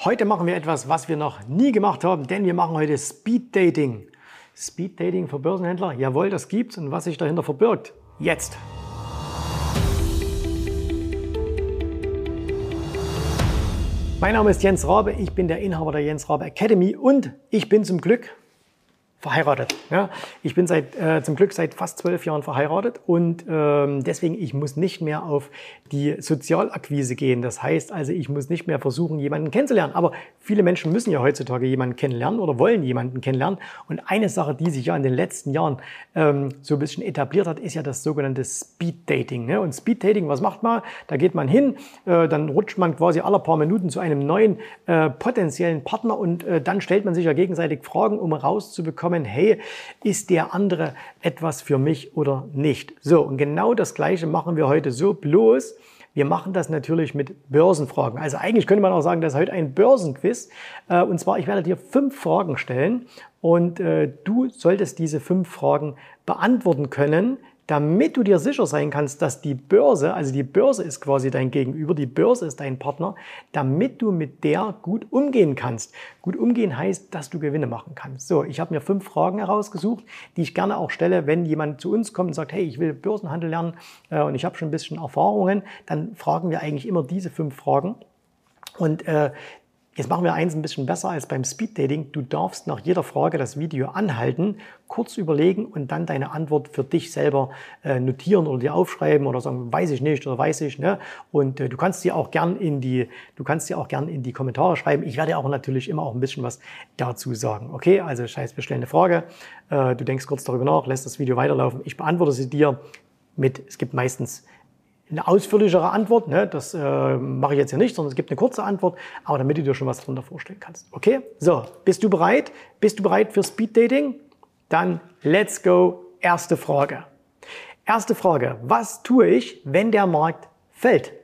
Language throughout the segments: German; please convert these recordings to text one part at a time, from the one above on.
Heute machen wir etwas, was wir noch nie gemacht haben, denn wir machen heute Speed Dating. Speed Dating für Börsenhändler? Jawohl, das gibt's. Und was sich dahinter verbirgt? Jetzt! Mein Name ist Jens Rabe, ich bin der Inhaber der Jens Rabe Academy und ich bin zum Glück verheiratet. Ja, ich bin zum Glück seit fast 12 Jahren verheiratet und deswegen, ich muss nicht mehr auf die Sozialakquise gehen. Das heißt also, ich muss nicht mehr versuchen, jemanden kennenzulernen. Aber viele Menschen müssen ja heutzutage jemanden kennenlernen oder wollen jemanden kennenlernen. Und eine Sache, die sich ja in den letzten Jahren so ein bisschen etabliert hat, ist ja das sogenannte Speed Dating. Ne? Und Speed Dating, was macht man? Da geht man hin, dann rutscht man quasi alle paar Minuten zu einem neuen potenziellen Partner und dann stellt man sich ja gegenseitig Fragen, um rauszubekommen, hey, ist der andere etwas für mich oder nicht? So, und genau das Gleiche machen wir heute so, bloß wir machen das natürlich mit Börsenfragen. Also eigentlich könnte man auch sagen, das ist heute ein Börsenquiz. Und zwar, ich werde dir 5 Fragen stellen und du solltest diese 5 Fragen beantworten können, damit du dir sicher sein kannst, dass die Börse, also die Börse ist quasi dein Gegenüber, die Börse ist dein Partner, damit du mit der gut umgehen kannst. Gut umgehen heißt, dass du Gewinne machen kannst. So, ich habe mir 5 Fragen herausgesucht, die ich gerne auch stelle, wenn jemand zu uns kommt und sagt, hey, ich will Börsenhandel lernen und ich habe schon ein bisschen Erfahrungen, dann fragen wir eigentlich immer diese 5 Fragen. Und jetzt machen wir eins ein bisschen besser als beim Speed Dating. Du darfst nach jeder Frage das Video anhalten, kurz überlegen und dann deine Antwort für dich selber notieren oder dir aufschreiben oder sagen, weiß ich nicht oder weiß ich. Ne? Und du kannst dir auch gern in die Kommentare schreiben. Ich werde auch natürlich immer auch ein bisschen was dazu sagen. Okay, also das heißt, wir stellen eine Frage, du denkst kurz darüber nach, lässt das Video weiterlaufen. Ich beantworte sie dir es gibt meistens eine ausführlichere Antwort, ne? Das mache ich jetzt hier nicht, sondern es gibt eine kurze Antwort, aber damit du dir schon was darunter vorstellen kannst. Okay? So, bist du bereit? Bist du bereit für Speed Dating? Dann let's go. Erste Frage. Erste Frage. Was tue ich, wenn der Markt fällt?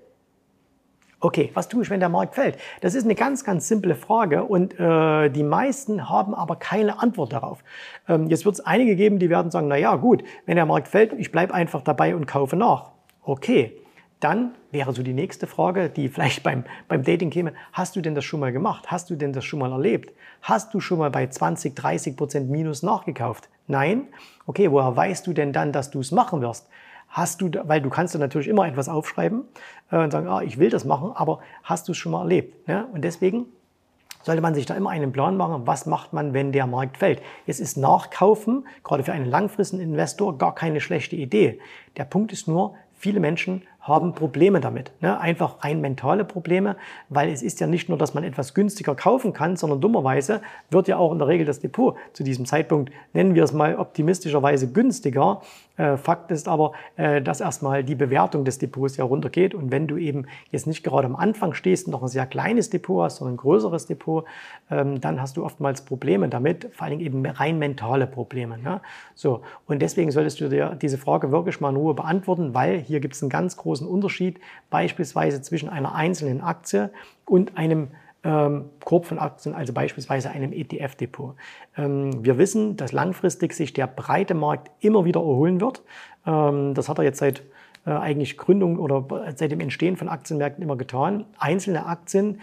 Okay, was tue ich, wenn der Markt fällt? Das ist eine ganz, ganz simple Frage und die meisten haben aber keine Antwort darauf. Jetzt wird es einige geben, die werden sagen, na ja, gut, wenn der Markt fällt, ich bleibe einfach dabei und kaufe nach. Okay, dann wäre so die nächste Frage, die vielleicht beim Dating käme. Hast du denn das schon mal gemacht? Hast du denn das schon mal erlebt? Hast du schon mal bei 20-30% Minus nachgekauft? Nein? Okay, woher weißt du denn dann, dass du es machen wirst? Weil du kannst natürlich immer etwas aufschreiben und sagen, ich will das machen, aber hast du es schon mal erlebt? Ne? Und deswegen sollte man sich da immer einen Plan machen, was macht man, wenn der Markt fällt. Jetzt ist Nachkaufen, gerade für einen langfristigen Investor, gar keine schlechte Idee. Der Punkt ist nur, viele Menschen haben Probleme damit. Ne? Einfach rein mentale Probleme, weil es ist ja nicht nur, dass man etwas günstiger kaufen kann, sondern dummerweise wird ja auch in der Regel das Depot zu diesem Zeitpunkt, nennen wir es mal optimistischerweise günstiger. Fakt ist aber, dass erstmal die Bewertung des Depots ja runtergeht und wenn du eben jetzt nicht gerade am Anfang stehst und noch ein sehr kleines Depot hast, sondern ein größeres Depot, dann hast du oftmals Probleme damit, vor allem eben rein mentale Probleme. Ne? So, und deswegen solltest du dir diese Frage wirklich mal in Ruhe beantworten, weil hier gibt es einen ganz großen Unterschied, beispielsweise zwischen einer einzelnen Aktie und einem Korb von Aktien, also beispielsweise einem ETF-Depot. Wir wissen, dass langfristig sich der breite Markt immer wieder erholen wird. Das hat er jetzt seit eigentlich Gründung oder seit dem Entstehen von Aktienmärkten immer getan. Einzelne Aktien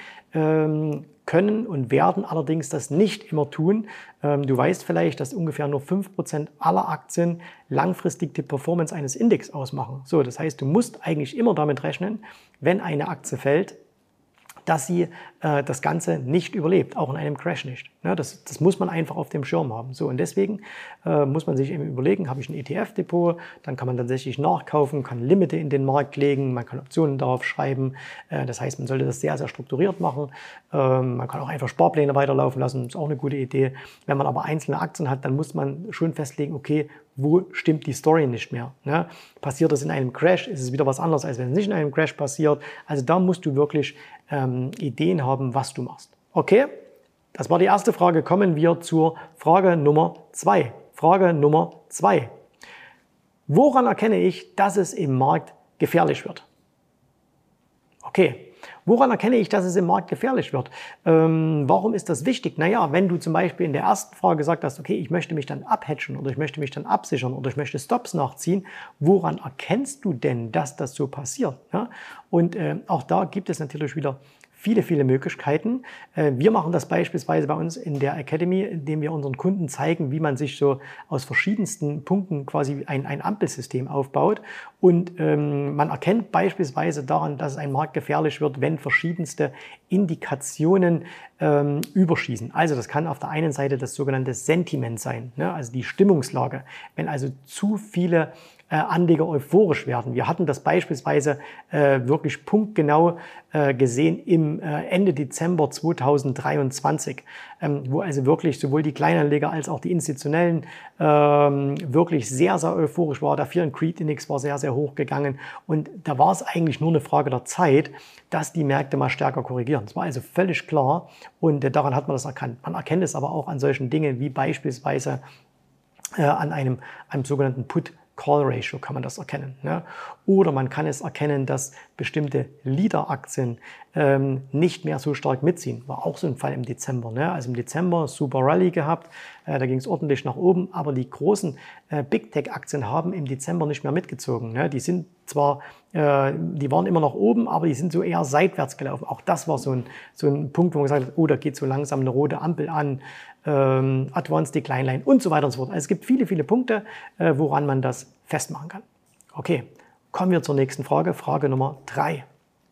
können und werden allerdings das nicht immer tun. Du weißt vielleicht, dass ungefähr nur 5% aller Aktien langfristig die Performance eines Index ausmachen. So, das heißt, du musst eigentlich immer damit rechnen, wenn eine Aktie fällt, dass sie das Ganze nicht überlebt, auch in einem Crash nicht. Ja, das muss man einfach auf dem Schirm haben. So, und deswegen muss man sich eben überlegen, habe ich ein ETF-Depot, dann kann man tatsächlich nachkaufen, kann Limite in den Markt legen, man kann Optionen darauf schreiben. Das heißt, man sollte das sehr, sehr strukturiert machen. Man kann auch einfach Sparpläne weiterlaufen lassen, ist auch eine gute Idee. Wenn man aber einzelne Aktien hat, dann muss man schon festlegen, okay, wo stimmt die Story nicht mehr? Ne? Passiert das in einem Crash, ist es wieder was anderes, als wenn es nicht in einem Crash passiert. Also da musst du wirklich Ideen haben, was du machst. Okay, das war die erste Frage. Kommen wir zur Frage Nummer 2. Frage Nummer 2. Woran erkenne ich, dass es im Markt gefährlich wird? Okay. Woran erkenne ich, dass es im Markt gefährlich wird? Warum ist das wichtig? Naja, wenn du zum Beispiel in der ersten Frage gesagt hast, okay, ich möchte mich dann abhedgen oder ich möchte mich dann absichern oder ich möchte Stops nachziehen, woran erkennst du denn, dass das so passiert? Ja? Und auch da gibt es natürlich wieder viele, viele Möglichkeiten. Wir machen das beispielsweise bei uns in der Academy, indem wir unseren Kunden zeigen, wie man sich so aus verschiedensten Punkten quasi ein Ampelsystem aufbaut. Und man erkennt beispielsweise daran, dass ein Markt gefährlich wird, wenn verschiedenste Indikationen überschießen. Also das kann auf der einen Seite das sogenannte Sentiment sein, ne? Also die Stimmungslage. Wenn also zu viele Anleger euphorisch werden. Wir hatten das beispielsweise wirklich punktgenau gesehen im Ende Dezember 2023, wo also wirklich sowohl die Kleinanleger als auch die Institutionellen wirklich sehr, sehr euphorisch war. Der Fear and Greed Index war sehr, sehr hoch gegangen und da war es eigentlich nur eine Frage der Zeit, dass die Märkte mal stärker korrigieren. Das war also völlig klar und daran hat man das erkannt. Man erkennt es aber auch an solchen Dingen wie beispielsweise an einem sogenannten Put-Call-Ratio kann man das erkennen. Ne? Oder man kann es erkennen, dass bestimmte Leader-Aktien nicht mehr so stark mitziehen. War auch so ein Fall im Dezember. Ne? Also im Dezember super Rallye gehabt, da ging es ordentlich nach oben, aber die großen Big Tech-Aktien haben im Dezember nicht mehr mitgezogen. Ne? Die sind zwar, die waren immer noch oben, aber die sind so eher seitwärts gelaufen. Auch das war so ein Punkt, wo man gesagt hat, oh, da geht so langsam eine rote Ampel an, Advanced Decline Line und so weiter und so fort. Also es gibt viele, viele Punkte, woran man das festmachen kann. Okay, kommen wir zur nächsten Frage, Frage Nummer 3.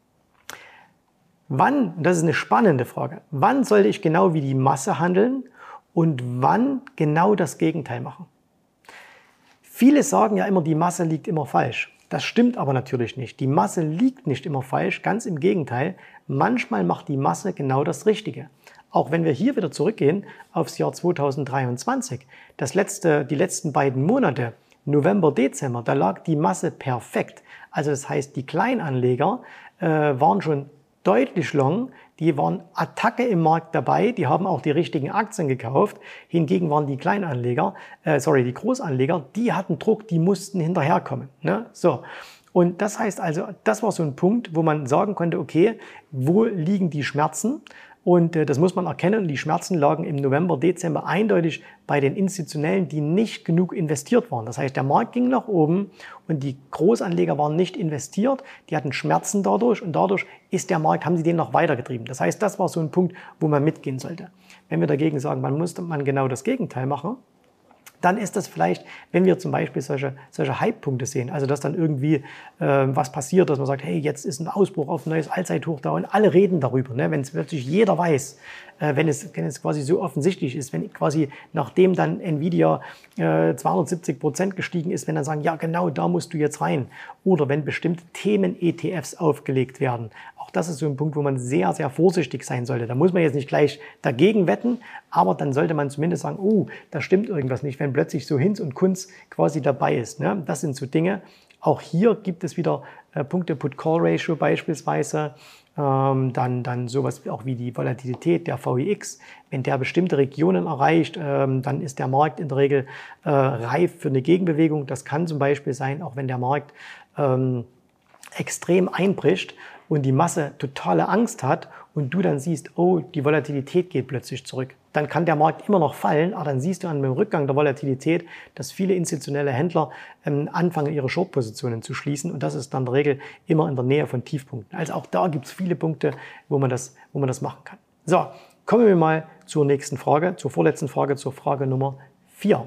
Wann, das ist eine spannende Frage, wann sollte ich genau wie die Masse handeln und wann genau das Gegenteil machen? Viele sagen ja immer, die Masse liegt immer falsch. Das stimmt aber natürlich nicht. Die Masse liegt nicht immer falsch, ganz im Gegenteil. Manchmal macht die Masse genau das Richtige. Auch wenn wir hier wieder zurückgehen aufs Jahr 2023, die letzten beiden Monate, November, Dezember, da lag die Masse perfekt. Also das heißt, die Kleinanleger waren schon deutlich long, die waren Attacke im Markt dabei, die haben auch die richtigen Aktien gekauft. Hingegen waren die die Großanleger, die hatten Druck, die mussten hinterherkommen. Ne? So. Und das heißt also, das war so ein Punkt, wo man sagen konnte, okay, wo liegen die Schmerzen? Und das muss man erkennen. Die Schmerzen lagen im November, Dezember eindeutig bei den Institutionellen, die nicht genug investiert waren. Das heißt, der Markt ging nach oben und die Großanleger waren nicht investiert. Die hatten Schmerzen dadurch und dadurch haben sie den noch weitergetrieben. Das heißt, das war so ein Punkt, wo man mitgehen sollte. Wenn wir dagegen sagen, man genau das Gegenteil machen, dann ist das vielleicht, wenn wir zum Beispiel solche Hype-Punkte sehen, also dass dann irgendwie was passiert, dass man sagt, hey, jetzt ist ein Ausbruch auf ein neues Allzeithoch da und alle reden darüber, ne? Wenn es plötzlich jeder weiß, wenn es quasi so offensichtlich ist, wenn quasi nachdem dann Nvidia 270% gestiegen ist, wenn dann sagen, ja genau, da musst du jetzt rein. Oder wenn bestimmte Themen-ETFs aufgelegt werden. Auch das ist so ein Punkt, wo man sehr, sehr vorsichtig sein sollte. Da muss man jetzt nicht gleich dagegen wetten, aber dann sollte man zumindest sagen, oh, da stimmt irgendwas nicht, wenn plötzlich so Hinz und Kunz quasi dabei ist. Ne? Das sind so Dinge. Auch hier gibt es wieder Punkte, Put-Call-Ratio beispielsweise, dann sowas auch wie die Volatilität der VIX. Wenn der bestimmte Regionen erreicht, dann ist der Markt in der Regel reif für eine Gegenbewegung. Das kann zum Beispiel sein, auch wenn der Markt extrem einbricht und die Masse totale Angst hat und du dann siehst, oh, die Volatilität geht plötzlich zurück. Dann kann der Markt immer noch fallen, aber dann siehst du an dem Rückgang der Volatilität, dass viele institutionelle Händler anfangen, ihre Short-Positionen zu schließen und das ist dann in der Regel immer in der Nähe von Tiefpunkten. Also auch da gibt es viele Punkte, wo man das machen kann. So, kommen wir mal zur nächsten Frage, zur vorletzten Frage, zur Frage Nummer 4.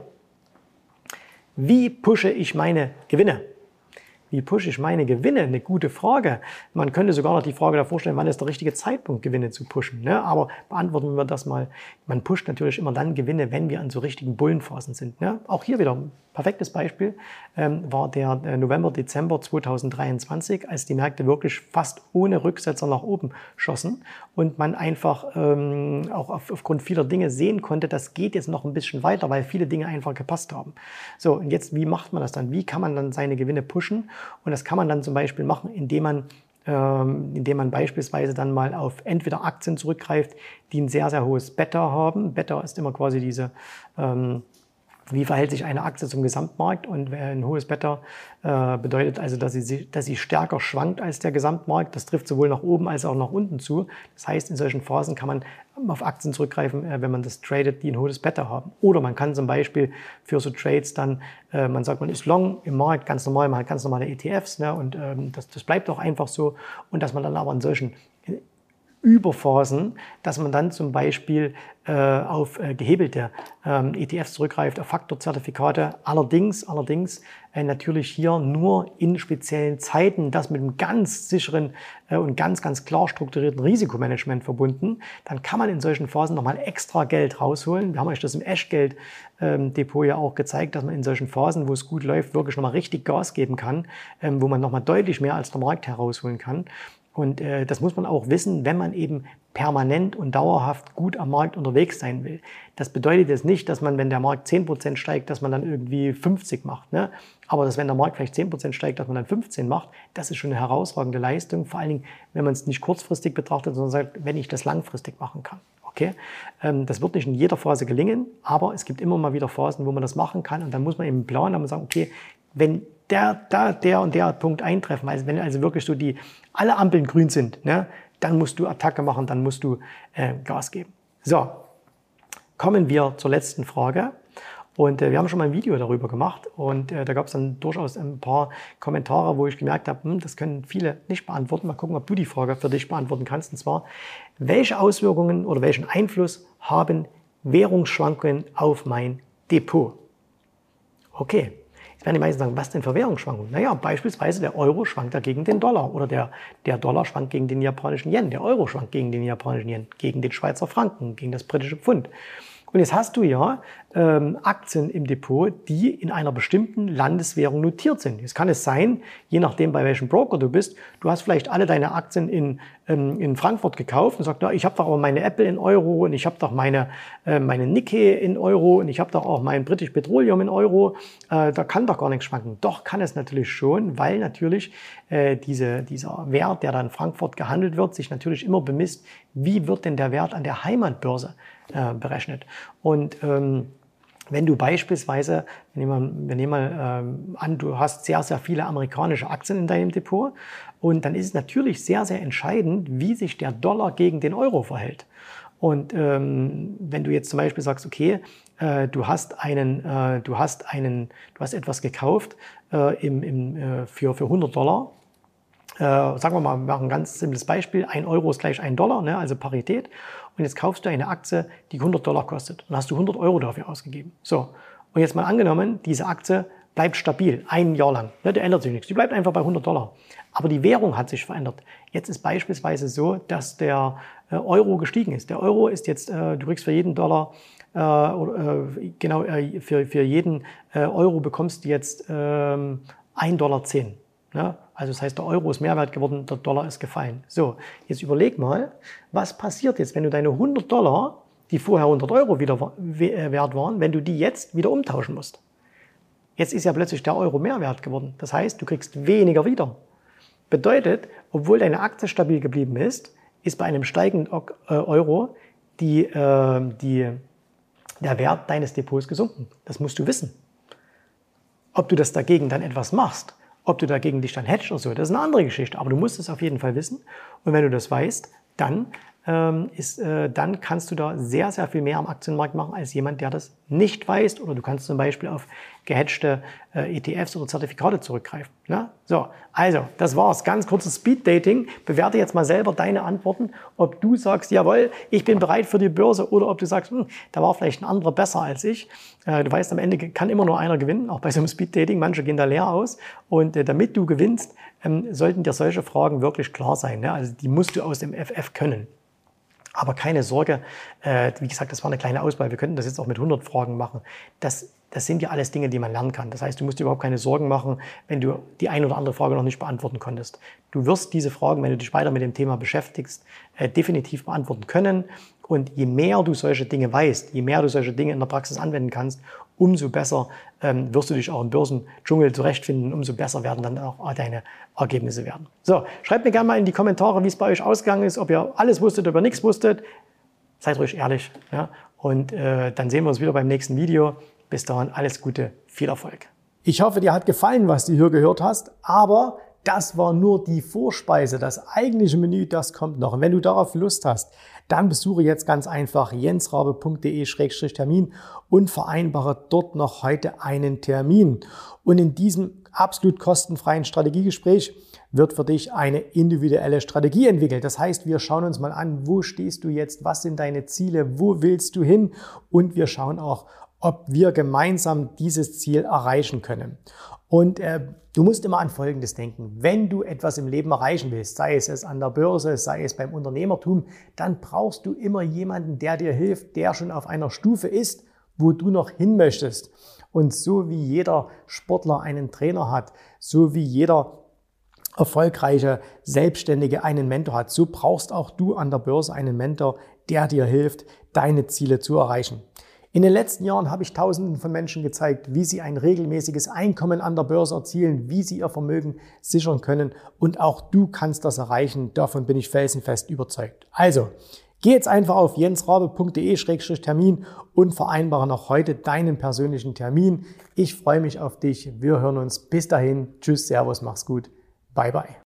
Wie pushe ich meine Gewinne? Wie pushe ich meine Gewinne? Eine gute Frage. Man könnte sogar noch die Frage davor stellen, wann ist der richtige Zeitpunkt, Gewinne zu pushen. Ne? Aber beantworten wir das mal. Man pusht natürlich immer dann Gewinne, wenn wir an so richtigen Bullenphasen sind. Ne? Auch hier wieder ein perfektes Beispiel war der November, Dezember 2023, als die Märkte wirklich fast ohne Rücksetzer nach oben schossen und man einfach auch aufgrund vieler Dinge sehen konnte, das geht jetzt noch ein bisschen weiter, weil viele Dinge einfach gepasst haben. So, und jetzt, wie macht man das dann? Wie kann man dann seine Gewinne pushen? Und das kann man dann zum Beispiel machen, indem man beispielsweise dann mal auf entweder Aktien zurückgreift, die ein sehr, sehr hohes Beta haben. Beta ist immer quasi diese, wie verhält sich eine Aktie zum Gesamtmarkt, und ein hohes Beta bedeutet also, dass sie stärker schwankt als der Gesamtmarkt. Das trifft sowohl nach oben als auch nach unten zu. Das heißt, in solchen Phasen kann man auf Aktien zurückgreifen, wenn man das tradet, die ein hohes Beta haben. Oder man kann zum Beispiel für so Trades dann, man sagt, man ist long im Markt, ganz normal, man hat ganz normale ETFs, ne, und das bleibt auch einfach so. Und dass man dann aber in solchen Überphasen, dass man dann zum Beispiel auf gehebelte ETFs zurückgreift, auf Faktorzertifikate. Allerdings natürlich hier nur in speziellen Zeiten, das mit einem ganz sicheren und ganz klar strukturierten Risikomanagement verbunden. Dann kann man in solchen Phasen nochmal extra Geld rausholen. Wir haben euch das im Eschgeld-Depot ja auch gezeigt, dass man in solchen Phasen, wo es gut läuft, wirklich nochmal richtig Gas geben kann, wo man nochmal deutlich mehr als der Markt herausholen kann. Und das muss man auch wissen, wenn man eben permanent und dauerhaft gut am Markt unterwegs sein will. Das bedeutet jetzt nicht, dass man, wenn der Markt 10% steigt, dass man dann irgendwie 50 macht. Ne? Aber dass, wenn der Markt vielleicht 10% steigt, dass man dann 15 macht, das ist schon eine herausragende Leistung. Vor allen Dingen, wenn man es nicht kurzfristig betrachtet, sondern sagt, wenn ich das langfristig machen kann. Okay? Das wird nicht in jeder Phase gelingen, aber es gibt immer mal wieder Phasen, wo man das machen kann. Und dann muss man eben einen Plan haben und sagen, okay, wenn der und der Punkt eintreffen, also wenn also wirklich so alle Ampeln grün sind, ne, dann musst du Attacke machen, dann musst du Gas geben. So, kommen wir zur letzten Frage. Und wir haben schon mal ein Video darüber gemacht und da gab es dann durchaus ein paar Kommentare, wo ich gemerkt habe, das können viele nicht beantworten. Mal gucken, ob du die Frage für dich beantworten kannst. Und zwar, welche Auswirkungen oder welchen Einfluss haben Währungsschwankungen auf mein Depot? Okay. Jetzt werden die meisten sagen, was denn für Währungsschwankungen? Naja, beispielsweise der Euro schwankt ja gegen den Dollar oder der Dollar schwankt gegen den japanischen Yen, der Euro schwankt gegen den japanischen Yen, gegen den Schweizer Franken, gegen das britische Pfund. Und jetzt hast du ja Aktien im Depot, die in einer bestimmten Landeswährung notiert sind. Jetzt kann es sein, je nachdem, bei welchem Broker du bist, du hast vielleicht alle deine Aktien in Frankfurt gekauft und sagst, na, ich habe doch aber meine Apple in Euro und ich habe doch meine Nikkei in Euro und ich habe doch auch mein British Petroleum in Euro. Da kann doch gar nichts schwanken. Doch kann es natürlich schon, weil natürlich dieser Wert, der dann in Frankfurt gehandelt wird, sich natürlich immer bemisst, wie wird denn der Wert an der Heimatbörse berechnet. Und wenn du beispielsweise, wir nehmen mal an, du hast sehr viele amerikanische Aktien in deinem Depot und dann ist es natürlich sehr entscheidend, wie sich der Dollar gegen den Euro verhält. Und wenn du jetzt zum Beispiel sagst, okay, du hast etwas gekauft für $100, sagen wir mal, wir machen ein ganz simples Beispiel, 1 Euro ist gleich $1, ne, also Parität. Und jetzt kaufst du eine Aktie, die $100 kostet. Und hast du 100 Euro dafür ausgegeben. So, und jetzt mal angenommen, diese Aktie bleibt stabil, ein Jahr lang. Ne, da ändert sich nichts, die bleibt einfach bei $100. Aber die Währung hat sich verändert. Jetzt ist beispielsweise so, dass der Euro gestiegen ist. Der Euro ist jetzt, du kriegst für jeden Dollar, für jeden Euro bekommst du jetzt $1,10. Ne? Also das heißt, der Euro ist mehr wert geworden, der Dollar ist gefallen. So, jetzt überleg mal, was passiert jetzt, wenn du deine $100, die vorher 100 Euro wieder wert waren, wenn du die jetzt wieder umtauschen musst. Jetzt ist ja plötzlich der Euro mehr wert geworden. Das heißt, du kriegst weniger wieder. Bedeutet, obwohl deine Aktie stabil geblieben ist bei einem steigenden Euro der Wert deines Depots gesunken. Das musst du wissen. Ob du das dagegen dann etwas machst, ob du dagegen dich dann hedgst oder so, das ist eine andere Geschichte. Aber du musst es auf jeden Fall wissen. Und wenn du das weißt, dann kannst du da sehr viel mehr am Aktienmarkt machen als jemand, der das nicht weiß. Oder du kannst zum Beispiel auf gehedgte ETFs oder Zertifikate zurückgreifen. Ne? So, also das war's. Ganz kurzes Speed-Dating. Bewerte jetzt mal selber deine Antworten, ob du sagst, jawohl, ich bin bereit für die Börse, oder ob du sagst, da war vielleicht ein anderer besser als ich. Du weißt, am Ende kann immer nur einer gewinnen, auch bei so einem Speed-Dating. Manche gehen da leer aus. Und damit du gewinnst, sollten dir solche Fragen wirklich klar sein. Ne? Also die musst du aus dem FF können. Aber keine Sorge, wie gesagt, das war eine kleine Auswahl. Wir könnten das jetzt auch mit 100 Fragen machen. Das sind ja alles Dinge, die man lernen kann. Das heißt, du musst dir überhaupt keine Sorgen machen, wenn du die eine oder andere Frage noch nicht beantworten konntest. Du wirst diese Fragen, wenn du dich weiter mit dem Thema beschäftigst, definitiv beantworten können. Und je mehr du solche Dinge weißt, je mehr du solche Dinge in der Praxis anwenden kannst, umso besser wirst du dich auch im Börsendschungel zurechtfinden, umso besser werden dann auch deine Ergebnisse werden. So, schreibt mir gerne mal in die Kommentare, wie es bei euch ausgegangen ist, ob ihr alles wusstet, ob ihr nichts wusstet. Seid ruhig ehrlich. Ja? Und dann sehen wir uns wieder beim nächsten Video. Bis dahin alles Gute, viel Erfolg. Ich hoffe, dir hat gefallen, was du hier gehört hast, aber das war nur die Vorspeise. Das eigentliche Menü, das kommt noch. Und wenn du darauf Lust hast, dann besuche jetzt ganz einfach jensrabe.de/termin und vereinbare dort noch heute einen Termin. Und in diesem absolut kostenfreien Strategiegespräch wird für dich eine individuelle Strategie entwickelt. Das heißt, wir schauen uns mal an, wo stehst du jetzt, was sind deine Ziele, wo willst du hin und wir schauen auch, ob wir gemeinsam dieses Ziel erreichen können. Und du musst immer an Folgendes denken. Wenn du etwas im Leben erreichen willst, sei es an der Börse, sei es beim Unternehmertum, dann brauchst du immer jemanden, der dir hilft, der schon auf einer Stufe ist, wo du noch hin möchtest. Und so wie jeder Sportler einen Trainer hat, so wie jeder erfolgreiche Selbstständige einen Mentor hat, so brauchst auch du an der Börse einen Mentor, der dir hilft, deine Ziele zu erreichen. In den letzten Jahren habe ich Tausenden von Menschen gezeigt, wie sie ein regelmäßiges Einkommen an der Börse erzielen, wie sie ihr Vermögen sichern können und auch du kannst das erreichen. Davon bin ich felsenfest überzeugt. Also, geh jetzt einfach auf jensrabe.de/termin und vereinbare noch heute deinen persönlichen Termin. Ich freue mich auf dich. Wir hören uns. Bis dahin. Tschüss, Servus, mach's gut. Bye, bye.